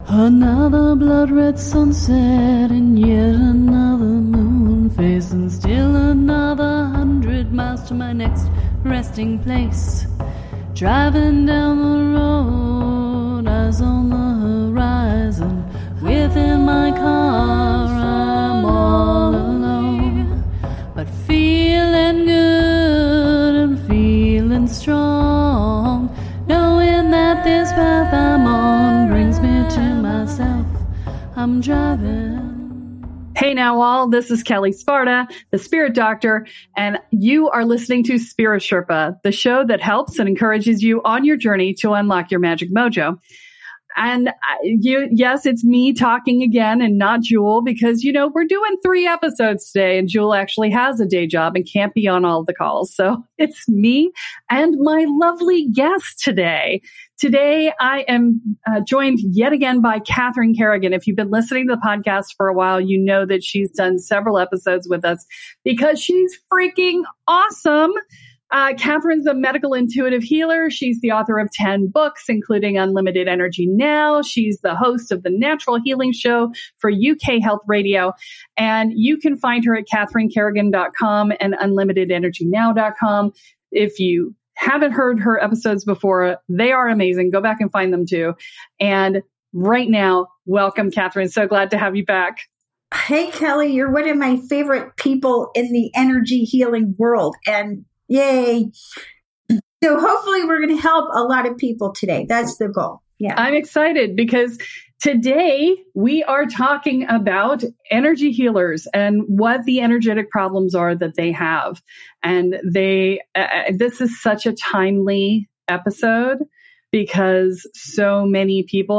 Another blood red sunset and yet another moon phase, and still another 100 miles to my next resting place. Driving down the road, eyes on the horizon. Within my car, I'm all alone, but feeling good and feeling strong, knowing that this path I'm on brings me to myself. I'm driving. Hey now all, this is Kelly Sparta, the Spirit Doctor, and you are listening to Spirit Sherpa, the show that helps and encourages you on your journey to unlock your magic mojo. And yes, it's me talking again and not Jewel, because, we're doing 3 episodes today and Jewel actually has a day job and can't be on all of the calls. So it's me and my lovely guest today. Today, I am joined yet again by Catherine Kerrigan. If you've been listening to the podcast for a while, you know that she's done several episodes with us because she's freaking awesome. Catherine's a medical intuitive healer. She's the author of 10 books, including Unlimited Energy Now. She's the host of the Natural Healing Show for UK Health Radio. And you can find her at CatherineKerrigan.com and UnlimitedEnergyNow.com. If you haven't heard her episodes before, they are amazing. Go back and find them too. And right now, welcome, Catherine. So glad to have you back. Hey, Kelly, you're one of my favorite people in the energy healing world. And yay. So hopefully we're going to help a lot of people today. That's the goal. Yeah. I'm excited because today we are talking about energy healers and what the energetic problems are that they have. And this is such a timely episode because so many people,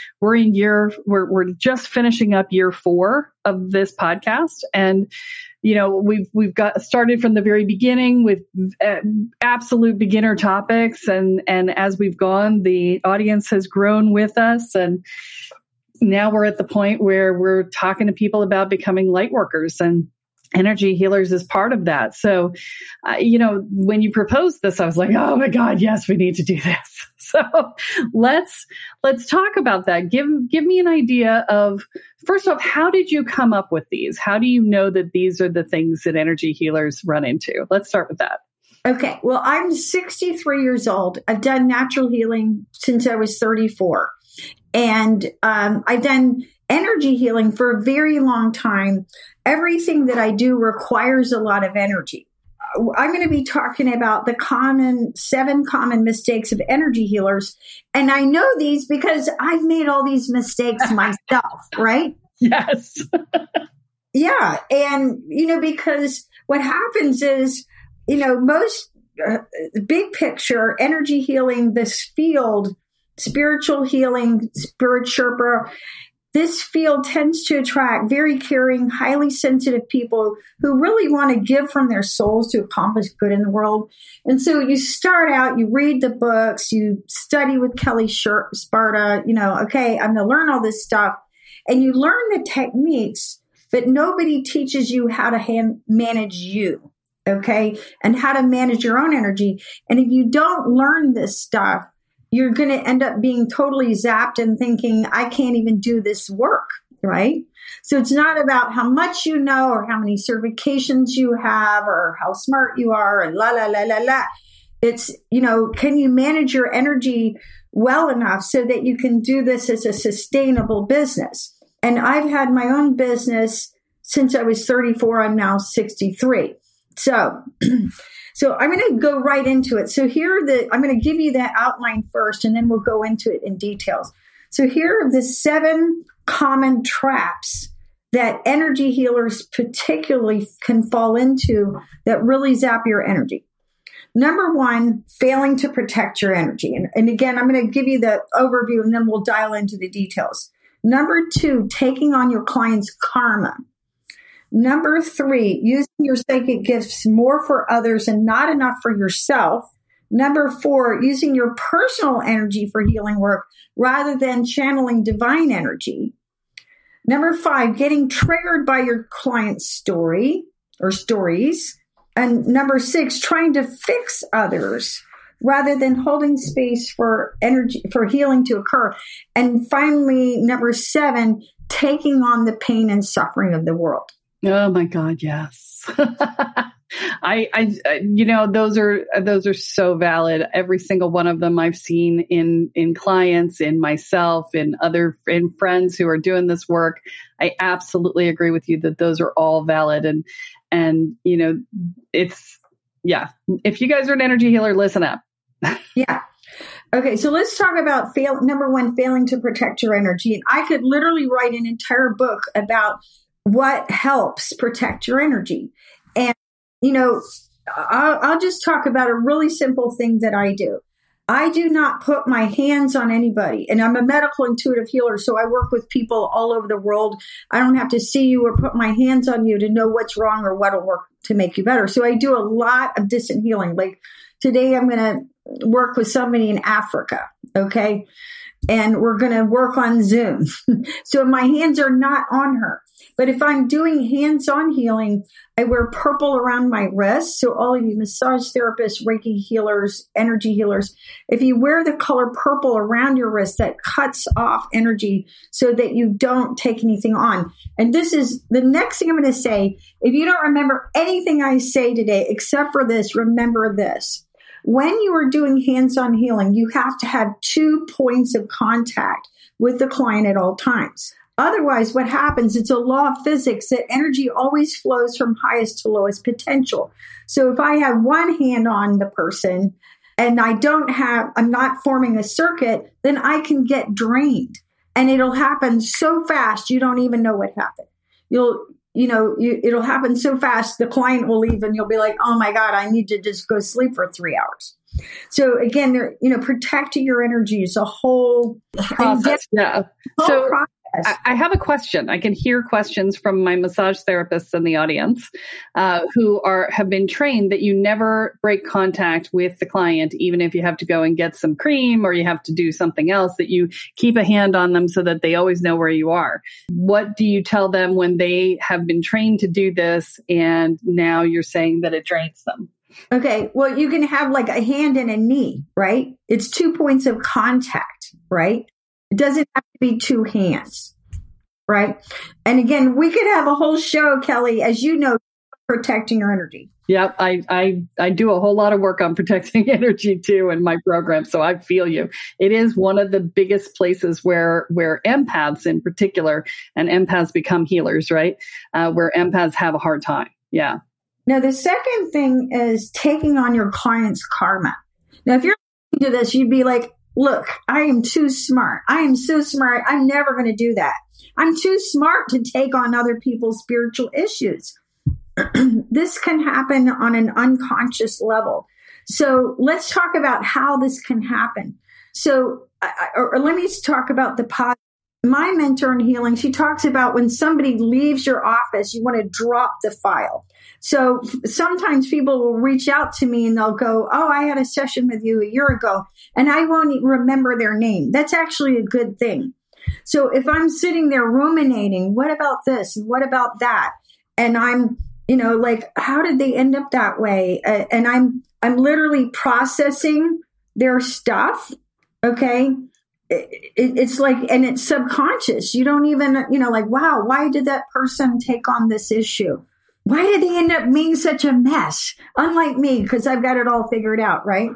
we're just finishing up year 4 of this podcast. And we've got started from the very beginning with absolute beginner topics. And as we've gone, the audience has grown with us. And now we're at the point where we're talking to people about becoming light workers, and energy healers is part of that. So, when you proposed this, I was like, oh my God, yes, we need to do this. So let's talk about that. Give me an idea of, first off, how did you come up with these? How do you know that these are the things that energy healers run into? Let's start with that. Okay. Well, I'm 63 years old. I've done natural healing since I was 34. And I've done energy healing for a very long time. Everything that I do requires a lot of energy. I'm going to be talking about the 7 common mistakes of energy healers. And I know these because I've made all these mistakes myself, right? Yes. Yeah. And, because what happens is, most big picture, energy healing, this field, spiritual healing, Spirit Sherpa, this field tends to attract very caring, highly sensitive people who really want to give from their souls to accomplish good in the world. And so you start out, you read the books, you study with Kelly Sparta, okay, I'm going to learn all this stuff. And you learn the techniques, but nobody teaches you how to manage you, okay, and how to manage your own energy. And if you don't learn this stuff, you're going to end up being totally zapped and thinking, I can't even do this work, right? So it's not about how much you know or how many certifications you have or how smart you are and la, la, la, la, la. It's, can you manage your energy well enough so that you can do this as a sustainable business? And I've had my own business since I was 34. I'm now 63. So I'm going to go right into it. So I'm going to give you that outline first, and then we'll go into it in details. So here are the 7 common traps that energy healers particularly can fall into that really zap your energy. Number 1, failing to protect your energy. And again, I'm going to give you the overview, and then we'll dial into the details. Number 2, taking on your client's karma. Number 3, using your psychic gifts more for others and not enough for yourself. Number 4, using your personal energy for healing work rather than channeling divine energy. Number 5, getting triggered by your client's story or stories. And number 6, trying to fix others rather than holding space for energy, for healing to occur. And finally, number 7, taking on the pain and suffering of the world. Oh my God, yes. Those are so valid. Every single one of them I've seen in clients, in myself, in friends who are doing this work. I absolutely agree with you that those are all valid. And it's, yeah. If you guys are an energy healer, listen up. Yeah. Okay, so let's talk about number 1, failing to protect your energy. And I could literally write an entire book about what helps protect your energy. And, I'll just talk about a really simple thing that I do. I do not put my hands on anybody. And I'm a medical intuitive healer, so I work with people all over the world. I don't have to see you or put my hands on you to know what's wrong or what'll work to make you better. So I do a lot of distant healing. Like today, I'm going to work with somebody in Africa, okay? And we're going to work on Zoom. So my hands are not on her. But if I'm doing hands-on healing, I wear purple around my wrists. So all of you massage therapists, Reiki healers, energy healers, if you wear the color purple around your wrist, that cuts off energy so that you don't take anything on. And this is the next thing I'm going to say. If you don't remember anything I say today, except for this, remember this. When you are doing hands-on healing, you have to have 2 points of contact with the client at all times. Otherwise, what happens, it's a law of physics that energy always flows from highest to lowest potential. So if I have one hand on the person and I'm not forming a circuit, then I can get drained. And it'll happen so fast, you don't even know what happened. It'll happen so fast, the client will leave and you'll be like, oh my God, I need to just go sleep for 3 hours. So again, protecting your energy is a whole process. Process. I have a question. I can hear questions from my massage therapists in the audience who have been trained that you never break contact with the client, even if you have to go and get some cream or you have to do something else, that you keep a hand on them so that they always know where you are. What do you tell them when they have been trained to do this and now you're saying that it drains them? Okay, well, you can have like a hand and a knee, right? It's 2 points of contact, right? It doesn't have to be 2 hands, right? And again, we could have a whole show, Kelly, as you know, protecting your energy. Yep, I do a whole lot of work on protecting energy too in my program, so I feel you. It is one of the biggest places where empaths in particular, and empaths become healers, right? Where empaths have a hard time. Yeah. Now, the second thing is taking on your client's karma. Now, if you're listening to this, you'd be like, look, I am too smart. I am so smart. I'm never going to do that. I'm too smart to take on other people's spiritual issues. This can happen on an unconscious level. So let's talk about how this can happen. So, or let me talk about the positive. My mentor in healing, she talks about when somebody leaves your office, you want to drop the file. So sometimes people will reach out to me and they'll go, oh, I had a session with you a year ago, and I won't remember their name. That's actually a good thing. So if I'm sitting there ruminating, what about this? And what about that? And I'm, like, how did they end up that way? And I'm literally processing their stuff. Okay. It's like, and it's subconscious. You don't even, like, wow, why did that person take on this issue? Why did they end up being such a mess? Unlike me, because I've got it all figured out, right?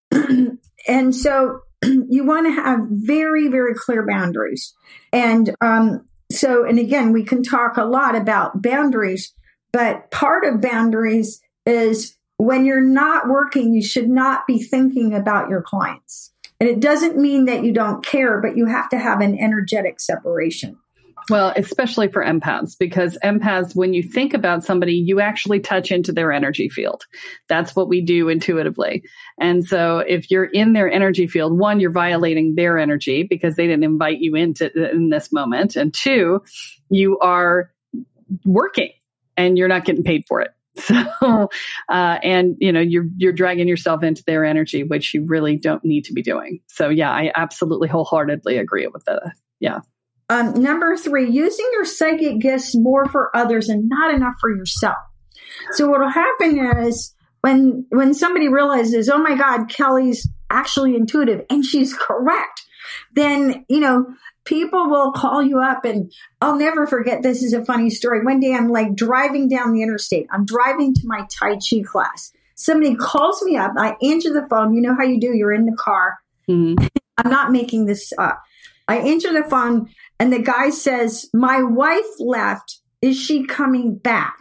And so you want to have very, very clear boundaries. And and again, we can talk a lot about boundaries, but part of boundaries is when you're not working, you should not be thinking about your clients. And it doesn't mean that you don't care, but you have to have an energetic separation. Well, especially for empaths, because empaths, when you think about somebody, you actually touch into their energy field. That's what we do intuitively. And so if you're in their energy field, 1, you're violating their energy because they didn't invite you in this moment. And 2, you are working and you're not getting paid for it. So, and you're dragging yourself into their energy, which you really don't need to be doing. So yeah, I absolutely wholeheartedly agree with that. Yeah. Number 3, using your psychic gifts more for others and not enough for yourself. So what will happen is when somebody realizes, oh my God, Kelly's actually intuitive and she's correct, then, people will call you up. And I'll never forget, this is a funny story. One day I'm like driving down the interstate. I'm driving to my Tai Chi class. Somebody calls me up. I answer the phone. You know how you do. You're in the car. Mm-hmm. I'm not making this up. I answer the phone and the guy says, "My wife left. Is she coming back?"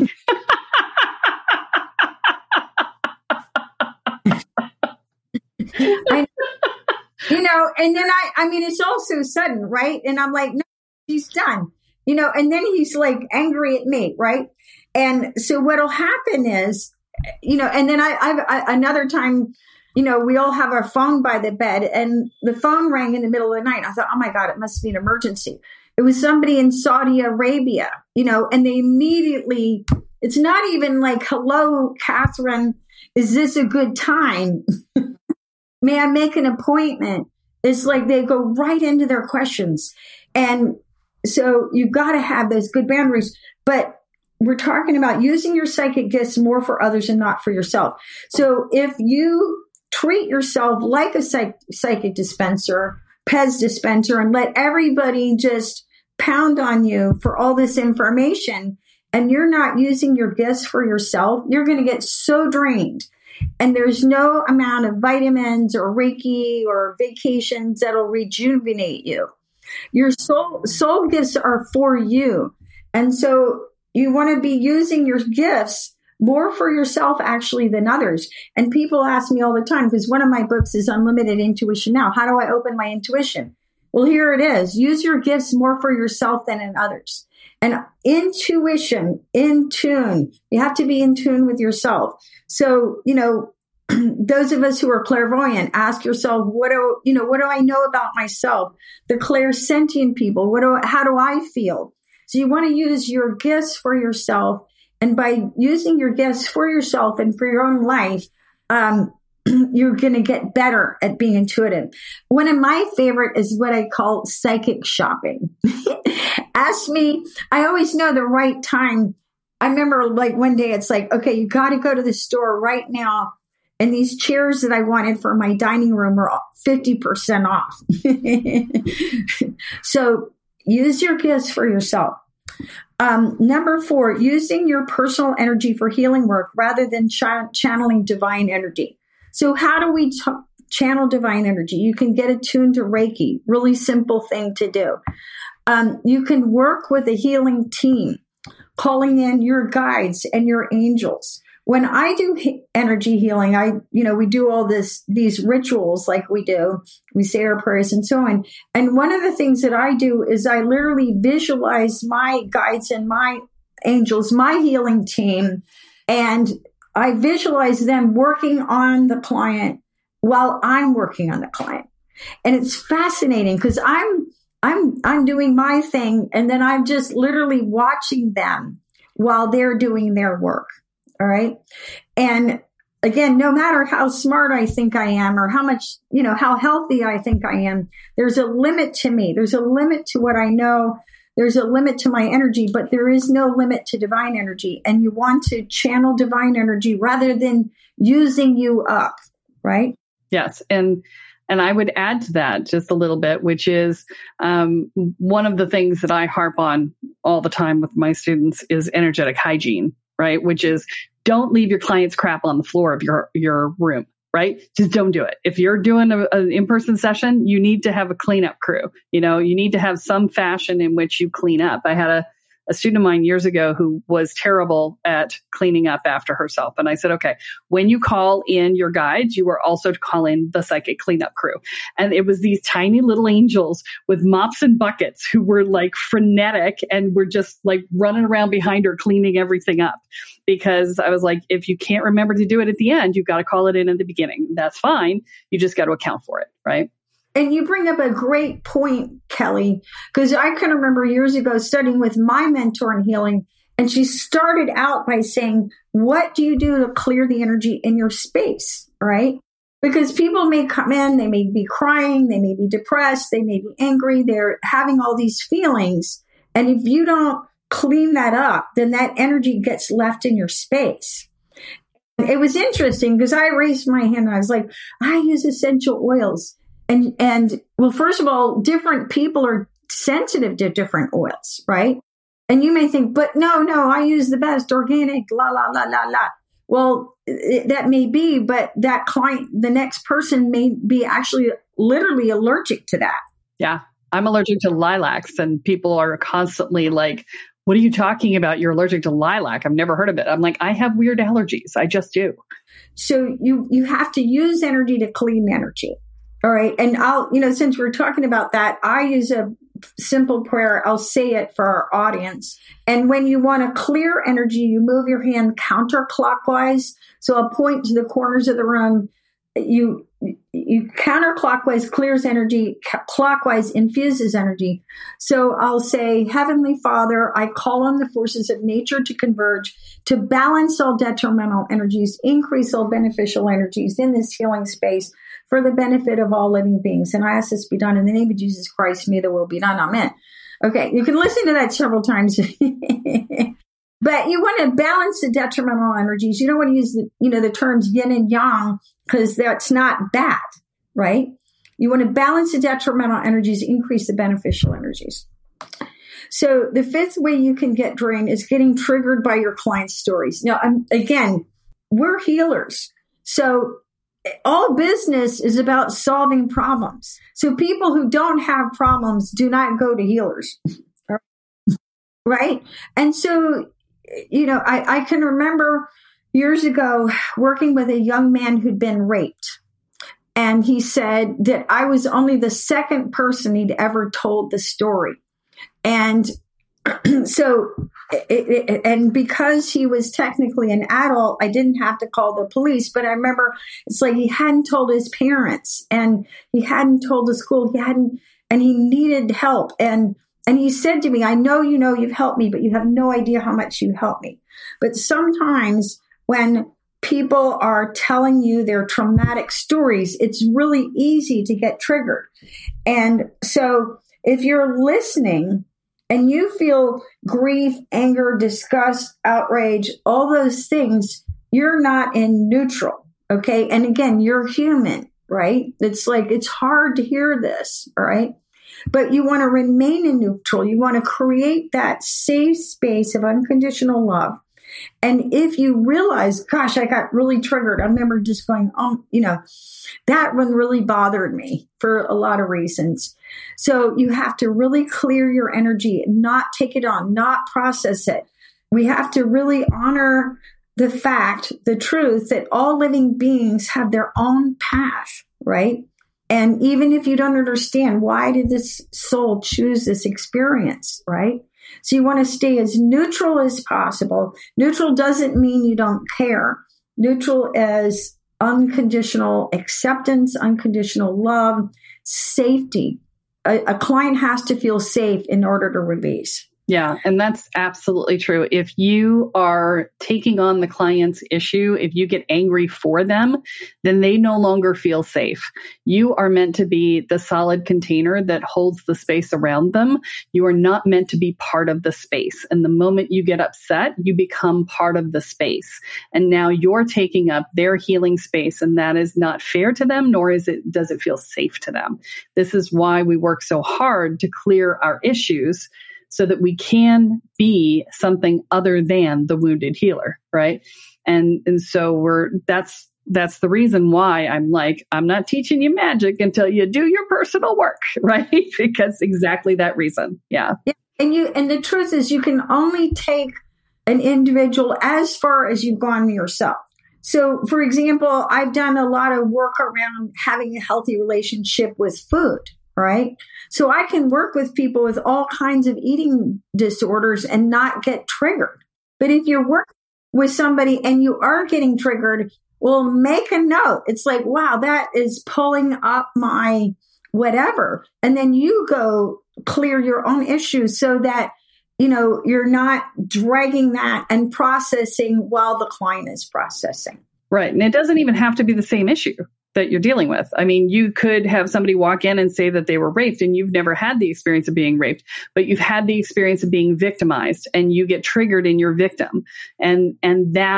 And then I mean, it's all so sudden, right? And I'm like, no, she's done, and then he's like angry at me, right? And so what'll happen is, and then I another time, we all have our phone by the bed and the phone rang in the middle of the night. I thought, oh my God, it must be an emergency. It was somebody in Saudi Arabia, and they immediately, it's not even like, hello, Catherine, is this a good time? May I make an appointment? It's like they go right into their questions. And so you've got to have those good boundaries. But we're talking about using your psychic gifts more for others and not for yourself. So if you treat yourself like a psychic dispenser, Pez dispenser, and let everybody just pound on you for all this information, and you're not using your gifts for yourself, you're going to get so drained. And there's no amount of vitamins or Reiki or vacations that'll rejuvenate you. Your soul gifts are for you. And so you want to be using your gifts more for yourself actually than others. And people ask me all the time, because one of my books is Unlimited Intuition Now. How do I open my intuition? Well, here it is. Use your gifts more for yourself than in others. And intuition, in tune. You have to be in tune with yourself. So, those of us who are clairvoyant, ask yourself, what do I know about myself? The clairsentient people, how do I feel? So you want to use your gifts for yourself. And by using your gifts for yourself and for your own life, you're going to get better at being intuitive. One of my favorite is what I call psychic shopping. Ask me, I always know the right time. I remember like one day it's like, okay, you got to go to the store right now. And these chairs that I wanted for my dining room are 50% off. So use your gifts for yourself. Number 4, using your personal energy for healing work rather than channeling divine energy. So how do we channel divine energy? You can get attuned to Reiki, really simple thing to do. You can work with a healing team, calling in your guides and your angels. When I do energy healing, we do all these rituals like we do. We say our prayers and so on. And one of the things that I do is I literally visualize my guides and my angels, my healing team, and I visualize them working on the client while I'm working on the client. And it's fascinating because I'm doing my thing, and then I'm just literally watching them while they're doing their work. All right. And again, no matter how smart I think I am or how much, how healthy I think I am, there's a limit to me. There's a limit to what I know. There's a limit to my energy, but there is no limit to divine energy. And you want to channel divine energy rather than using you up. Right. Yes. And I would add to that just a little bit, which is one of the things that I harp on all the time with my students is energetic hygiene. Right? Which is, don't leave your client's crap on the floor of your room, right? Just don't do it. If you're doing an in-person session, you need to have a cleanup crew. You need to have some fashion in which you clean up. I had a student of mine years ago who was terrible at cleaning up after herself. And I said, okay, when you call in your guides, you are also to call in the psychic cleanup crew. And it was these tiny little angels with mops and buckets who were like frenetic and were just like running around behind her, cleaning everything up. Because I was like, if you can't remember to do it at the end, you've got to call it in at the beginning. That's fine. You just got to account for it, right? And you bring up a great point, Kelly, because I can remember years ago studying with my mentor in healing, and she started out by saying, what do you do to clear the energy in your space, right? Because people may come in, they may be crying, they may be depressed, they may be angry, they're having all these feelings. And if you don't clean that up, then that energy gets left in your space. It was interesting because I raised my hand and I was like, I use essential oils. And well, first of all, different people are sensitive to different oils, right? And you may think, but no, I use the best organic, la, la, la, la, la. Well, that may be, but that client, the next person may be actually literally allergic to that. Yeah. I'm allergic to lilacs, and people are constantly like, what are you talking about? You're allergic to lilac. I've never heard of it. I'm like, I have weird allergies. I just do. So you have to use energy to clean energy. All right. And since we're talking about that, I use a simple prayer. I'll say it for our audience. And when you want to clear energy, you move your hand counterclockwise. So I'll point to the corners of the room. You counterclockwise clears energy, clockwise infuses energy. So I'll say, Heavenly Father, I call on the forces of nature to converge, to balance all detrimental energies, increase all beneficial energies in this healing space for the benefit of all living beings. And I ask this be done in the name of Jesus Christ. May the will be done. Amen. Okay, you can listen to that several times. But you want to balance the detrimental energies. You don't want to use the terms yin and yang, because that's not bad, right? You want to balance the detrimental energies, increase the beneficial energies. So the fifth way you can get drained is getting triggered by your clients' stories. Now, again, we're healers. So all business is about solving problems. So people who don't have problems do not go to healers, right? And so, I can remember years ago working with a young man who'd been raped. And he said that I was only the second person he'd ever told the story. And so, and because he was technically an adult, I didn't have to call the police. But I remember it's like he hadn't told his parents and he hadn't told the school. And he needed help. And he said to me, I know you've helped me, but you have no idea how much you helped me. But sometimes when people are telling you their traumatic stories, it's really easy to get triggered. And so if you're listening and you feel grief, anger, disgust, outrage, all those things, you're not in neutral. Okay. And again, you're human, right? It's like, it's hard to hear this. All right. But you want to remain in neutral. You want to create that safe space of unconditional love. And if you realize, gosh, I got really triggered. I remember just going, that one really bothered me for a lot of reasons. So you have to really clear your energy, not take it on, not process it. We have to really honor the fact, the truth that all living beings have their own path, right? And even if you don't understand, why did this soul choose this experience, right? So you want to stay as neutral as possible. Neutral doesn't mean you don't care. Neutral is unconditional acceptance, unconditional love, safety. A client has to feel safe in order to release. Yeah, and that's absolutely true. If you are taking on the client's issue, if you get angry for them, then they no longer feel safe. You are meant to be the solid container that holds the space around them. You are not meant to be part of the space. And the moment you get upset, you become part of the space. And now you're taking up their healing space, and that is not fair to them, nor does it feel safe to them. This is why we work so hard to clear our issues, so that we can be something other than the wounded healer, right? And so that's the reason why I'm like, I'm not teaching you magic until you do your personal work, right? Because exactly that reason. Yeah. And the truth is, you can only take an individual as far as you've gone yourself. So, for example, I've done a lot of work around having a healthy relationship with food. Right? So I can work with people with all kinds of eating disorders and not get triggered. But if you're working with somebody and you are getting triggered, well, make a note. It's like, wow, that is pulling up my whatever. And then you go clear your own issues so that, you're not dragging that and processing while the client is processing. Right. And it doesn't even have to be the same issue that you're dealing with. I mean, you could have somebody walk in and say that they were raped and you've never had the experience of being raped, but you've had the experience of being victimized and you get triggered in your victim. And that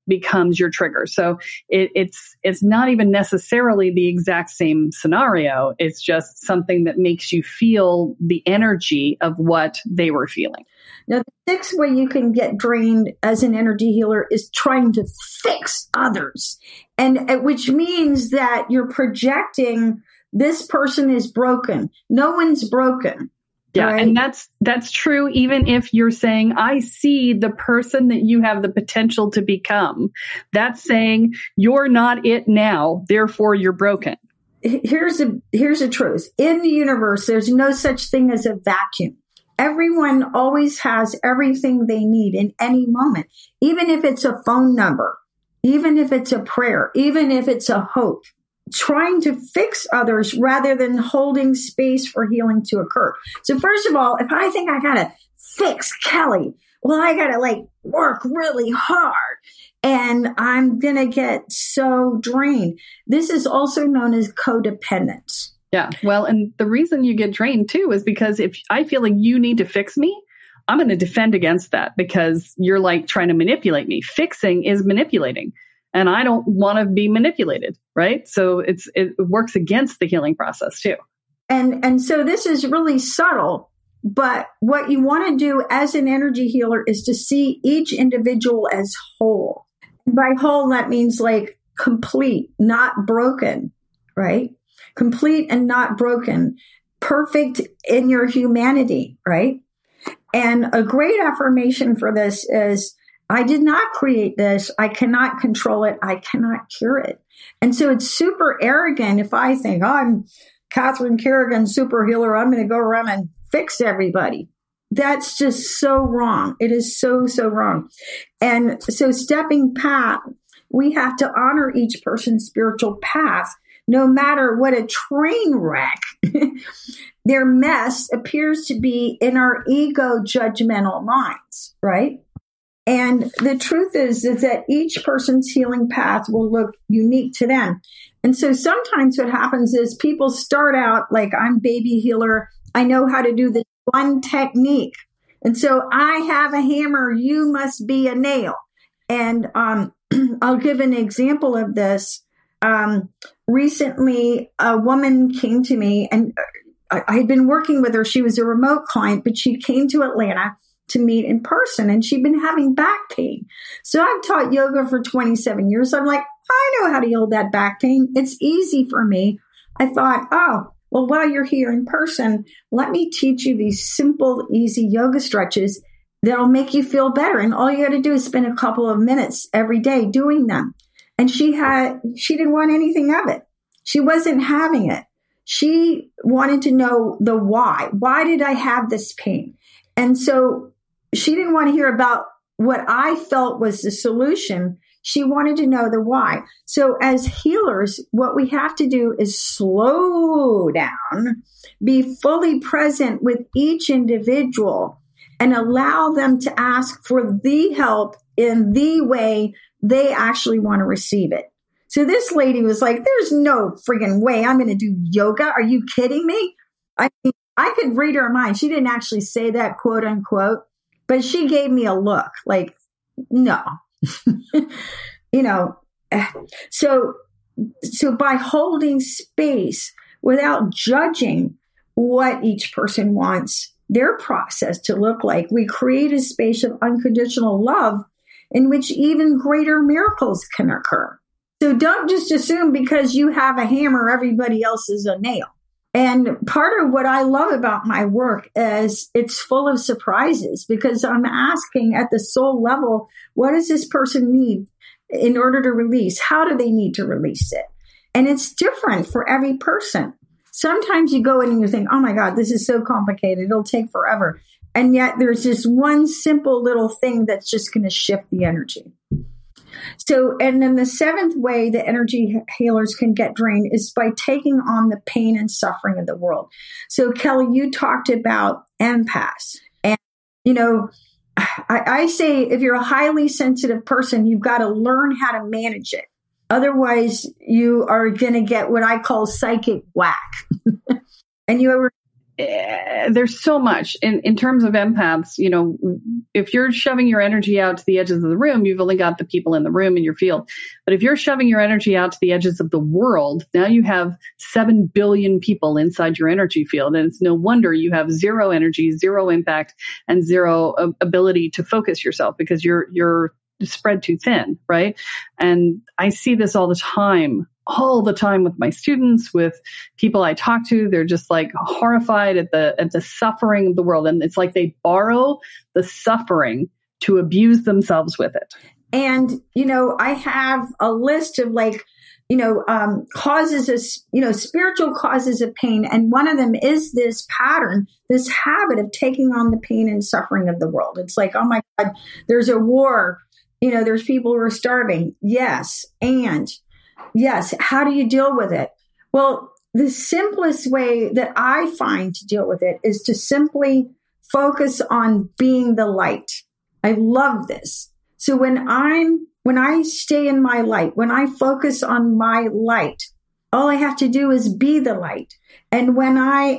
becomes your trigger. So it's not even necessarily the exact same scenario. It's just something that makes you feel the energy of what they were feeling. Now, the sixth way you can get drained as an energy healer is trying to fix others, and which means that you're projecting this person is broken. No one's broken. Yeah, right? And that's true even if you're saying, I see the person that you have the potential to become. That's saying you're not it now, therefore you're broken. Here's a truth. In the universe, there's no such thing as a vacuum. Everyone always has everything they need in any moment, even if it's a phone number, even if it's a prayer, even if it's a hope. Trying to fix others rather than holding space for healing to occur. So first of all, if I think I got to fix Kelly, well, I got to work really hard and I'm going to get so drained. This is also known as codependence. Yeah. Well, and the reason you get drained too is because if I feel like you need to fix me, I'm going to defend against that because you're trying to manipulate me. Fixing is manipulating. And I don't want to be manipulated, right? So it works against the healing process too. And so this is really subtle, but what you want to do as an energy healer is to see each individual as whole. By whole, that means complete, not broken, right? Complete and not broken, perfect in your humanity, right? And a great affirmation for this is, I did not create this. I cannot control it. I cannot cure it. And so it's super arrogant if I think, I'm Catherine Kerrigan, super healer. I'm going to go around and fix everybody. That's just so wrong. It is so, so wrong. And so stepping back, we have to honor each person's spiritual path, no matter what a train wreck their mess appears to be in our ego judgmental minds, right? And the truth is that each person's healing path will look unique to them. And so sometimes what happens is people start out I'm baby healer. I know how to do this one technique. And so I have a hammer. You must be a nail. And I'll give an example of this. Recently, a woman came to me and I had been working with her. She was a remote client, but she came to Atlanta to meet in person, and she'd been having back pain. So I've taught yoga for 27 years. I'm I know how to heal that back pain. It's easy for me. I thought, well, while you're here in person, let me teach you these simple, easy yoga stretches that'll make you feel better. And all you got to do is spend a couple of minutes every day doing them. And she didn't want anything of it. She wasn't having it. She wanted to know the why. Why did I have this pain? And so she didn't want to hear about what I felt was the solution. She wanted to know the why. So as healers, what we have to do is slow down, be fully present with each individual, and allow them to ask for the help in the way they actually want to receive it. So this lady was like, there's no friggin' way I'm going to do yoga. Are you kidding me? I mean, I could read her mind. She didn't actually say that, quote unquote, but she gave me a look no. So by holding space without judging what each person wants their process to look like, we create a space of unconditional love in which even greater miracles can occur. So don't just assume because you have a hammer, everybody else is a nail. And part of what I love about my work is it's full of surprises because I'm asking at the soul level, what does this person need in order to release? How do they need to release it? And it's different for every person. Sometimes you go in and you think, oh my God, this is so complicated. It'll take forever. And yet there's this one simple little thing that's just going to shift the energy. So, and then the seventh way that energy healers can get drained is by taking on the pain and suffering of the world. So, Kelly, you talked about empaths. And, I say if you're a highly sensitive person, you've got to learn how to manage it. Otherwise, you are going to get what I call psychic whack. And there's so much in terms of empaths. You know, if you're shoving your energy out to the edges of the room, you've only got the people in the room in your field. But if you're shoving your energy out to the edges of the world, now you have 7 billion people inside your energy field. And it's no wonder you have zero energy, zero impact, and zero ability to focus yourself because you're spread too thin, right? And I see this all the time with my students, with people I talk to. They're just like horrified at the suffering of the world. And it's like they borrow the suffering to abuse themselves with it. And, you know, I have a list of like, you know, causes of, you know, spiritual causes of pain. And one of them is this pattern, this habit of taking on the pain and suffering of the world. It's like, oh my God, there's a war. You know, there's people who are starving. Yes. And yes. How do you deal with it? Well, the simplest way that I find to deal with it is to simply focus on being the light. I love this. So when I stay in my light, when I focus on my light, all I have to do is be the light. And when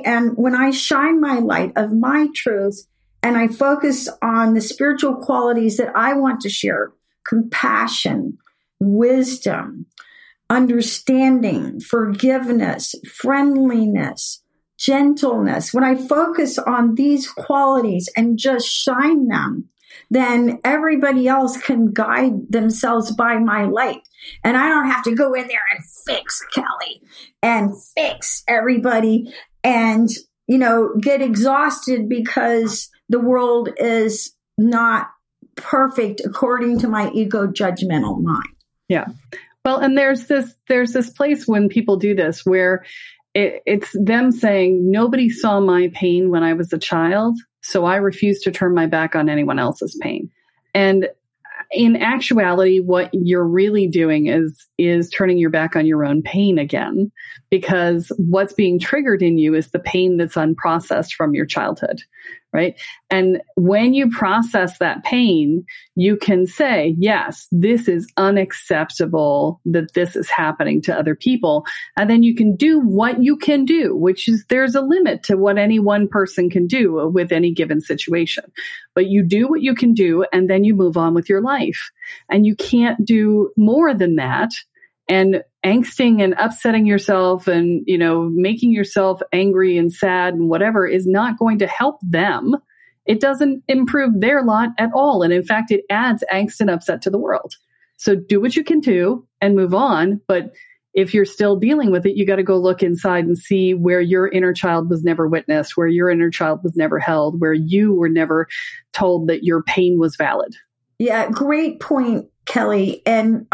I shine my light of my truth and I focus on the spiritual qualities that I want to share, compassion, wisdom, understanding, forgiveness, friendliness, gentleness. When I focus on these qualities and just shine them, then everybody else can guide themselves by my light. And I don't have to go in there and fix Kelly and fix everybody and, you know, get exhausted because the world is not perfect according to my ego judgmental mind. Yeah. Well, and there's this place when people do this where it's them saying, nobody saw my pain when I was a child, so I refuse to turn my back on anyone else's pain. And in actuality, what you're really doing is turning your back on your own pain again, because what's being triggered in you is the pain that's unprocessed from your childhood, right? And when you process that pain, you can say, yes, this is unacceptable that this is happening to other people. And then you can do what you can do, which is there's a limit to what any one person can do with any given situation. But you do what you can do, and then you move on with your life. And you can't do more than that. And angsting and upsetting yourself and, you know, making yourself angry and sad and whatever is not going to help them. It doesn't improve their lot at all. And in fact, it adds angst and upset to the world. So do what you can do and move on. But if you're still dealing with it, you got to go look inside and see where your inner child was never witnessed, where your inner child was never held, where you were never told that your pain was valid. Yeah, great point, Kelly. And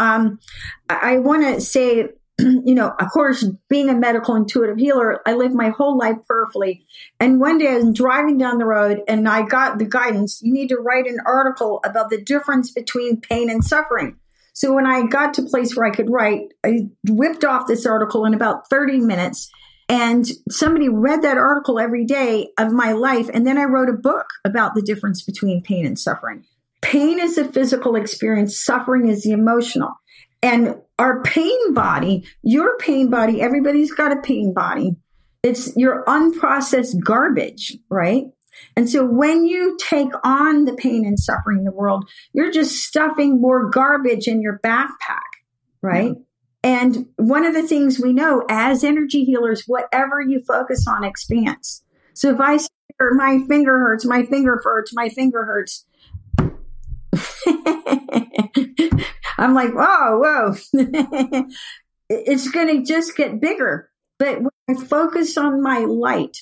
I want to say, you know, of course, being a medical intuitive healer, I lived my whole life prayerfully. And one day I was driving down the road and I got the guidance, you need to write an article about the difference between pain and suffering. So when I got to a place where I could write, I whipped off this article in about 30 minutes. And somebody read that article every day of my life. And then I wrote a book about the difference between pain and suffering. Pain is the physical experience. Suffering is the emotional. And our pain body, your pain body, everybody's got a pain body. It's your unprocessed garbage, right? And so when you take on the pain and suffering in the world, you're just stuffing more garbage in your backpack, right? Yeah. And one of the things we know as energy healers, whatever you focus on expands. So if I say, my finger hurts, my finger hurts, my finger hurts, I'm like, whoa. It's going to just get bigger. But when I focus on my light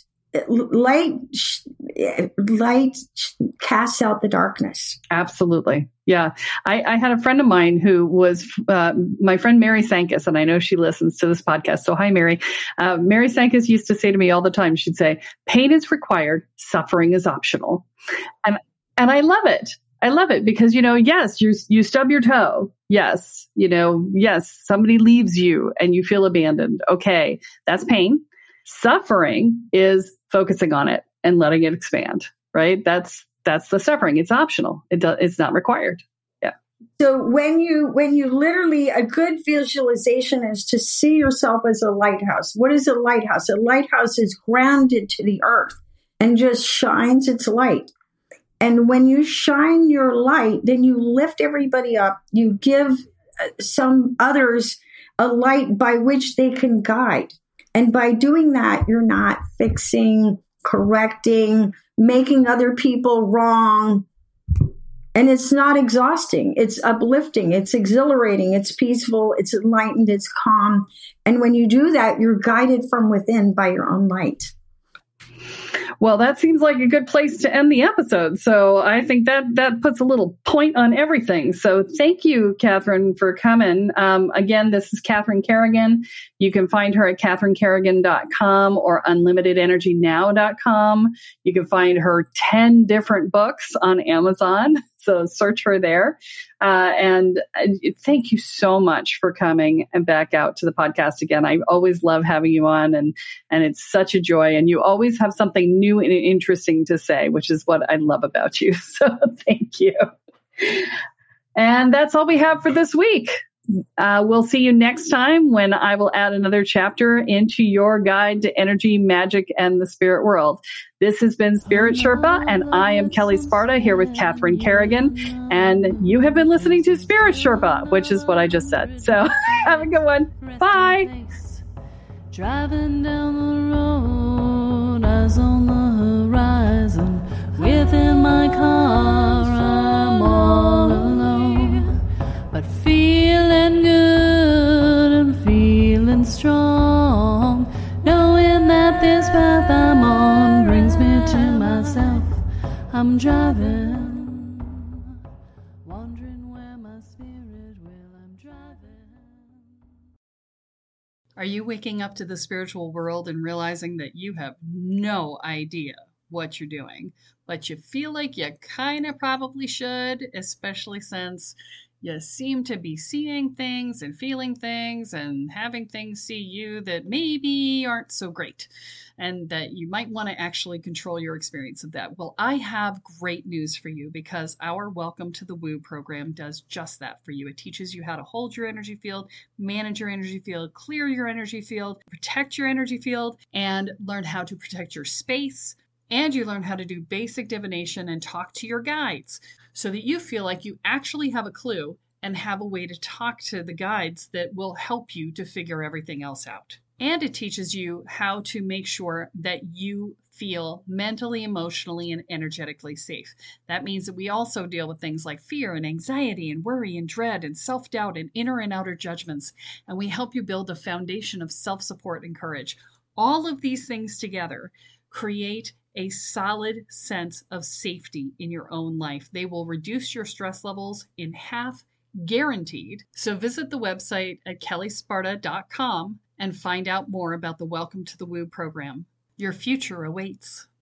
casts out the darkness. Absolutely. Yeah. I had a friend of mine who was my friend Mary Sankis, and I know she listens to this podcast. So hi, Mary. Mary Sankis used to say to me all the time, she'd say, pain is required, suffering is optional. And I love it. I love it because, you know, yes, you stub your toe. Yes. You know, yes, somebody leaves you and you feel abandoned. Okay. That's pain. Suffering is focusing on it and letting it expand, right? That's the suffering. It's optional. It's not required. Yeah. So when you literally, a good visualization is to see yourself as a lighthouse. What is a lighthouse? A lighthouse is grounded to the earth and just shines its light. And when you shine your light, then you lift everybody up. You give some others a light by which they can guide. And by doing that, you're not fixing, correcting, making other people wrong. And it's not exhausting. It's uplifting. It's exhilarating. It's peaceful. It's enlightened. It's calm. And when you do that, you're guided from within by your own light. Well, that seems like a good place to end the episode. So I think that puts a little point on everything. So thank you, Catherine, for coming. Again, this is Catherine Kerrigan. You can find her at catherinekerrigan.com or unlimitedenergynow.com. You can find her 10 different books on Amazon. So search her there. And thank you so much for coming and back out to the podcast again. I always love having you on, and it's such a joy. And you always have something new and interesting to say, which is what I love about you. So thank you. And that's all we have for this week. We'll see you next time when I will add another chapter into your guide to energy, magic, and the spirit world. This has been Spirit Sherpa, and I am Kelly Sparta here with Catherine Kerrigan. And you have been listening to Spirit Sherpa, which is what I just said. So have a good one. Bye. Driving down the road, eyes on the horizon. Within my car, I'm all alone, but feeling good and feeling strong, knowing that this path I'm on brings me to myself. I'm driving, wondering where my spirit will. I'm driving. Are you waking up to the spiritual world and realizing that you have no idea what you're doing, but you feel like you kind of probably should, especially since you seem to be seeing things and feeling things and having things see you that maybe aren't so great, and that you might want to actually control your experience of that? Well, I have great news for you, because our Welcome to the Woo program does just that for you. It teaches you how to hold your energy field, manage your energy field, clear your energy field, protect your energy field, and learn how to protect your space. And you learn how to do basic divination and talk to your guides, so that you feel like you actually have a clue and have a way to talk to the guides that will help you to figure everything else out. And it teaches you how to make sure that you feel mentally, emotionally, and energetically safe. That means that we also deal with things like fear and anxiety and worry and dread and self-doubt and inner and outer judgments. And we help you build a foundation of self-support and courage. All of these things together create a solid sense of safety in your own life. They will reduce your stress levels in half, guaranteed. So visit the website at kellysparta.com and find out more about the Welcome to the Woo program. Your future awaits.